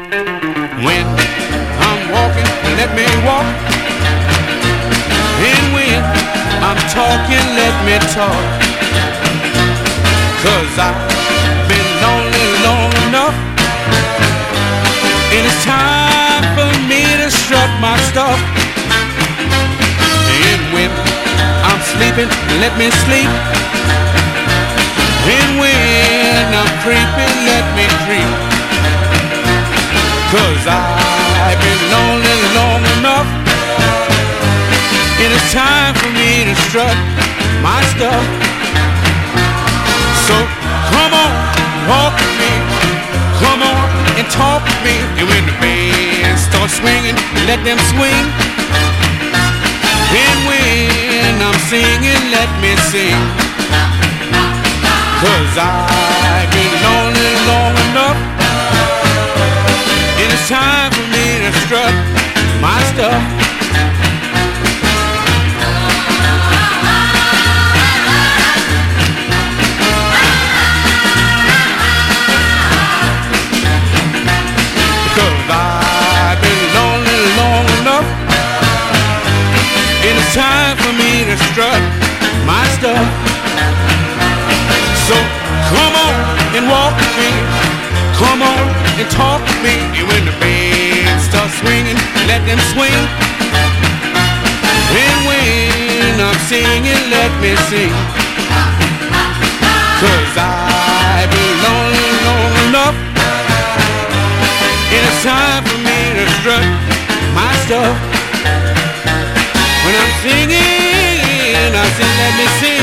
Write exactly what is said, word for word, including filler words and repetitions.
When I'm walking, let me walk. And when I'm talking, let me talk. 'Cause I've been lonely long enough, and it's time for me to strut my stuff. And when I'm sleeping, let me sleep. And when I'm creeping, let me creep. 'Cause I've been lonely long enough, and it's time for me to strut my stuff. So come on, walk with me, come on and talk with me. And when the band starts swinging, let them swing. And when I'm singing, let me sing. 'Cause I've been lonely long enough, and it's time for me to strut my stuff. Because I've been lonely long enough, and it's time for me to strut my stuff. So come on and walk with me, come on and talk with me. And when the band starts swinging, let them swing. And when I'm singing, let me sing. 'Cause I've been lonely long enough, and it's time for me to strut my stuff. When I'm singing, I say, let me sing.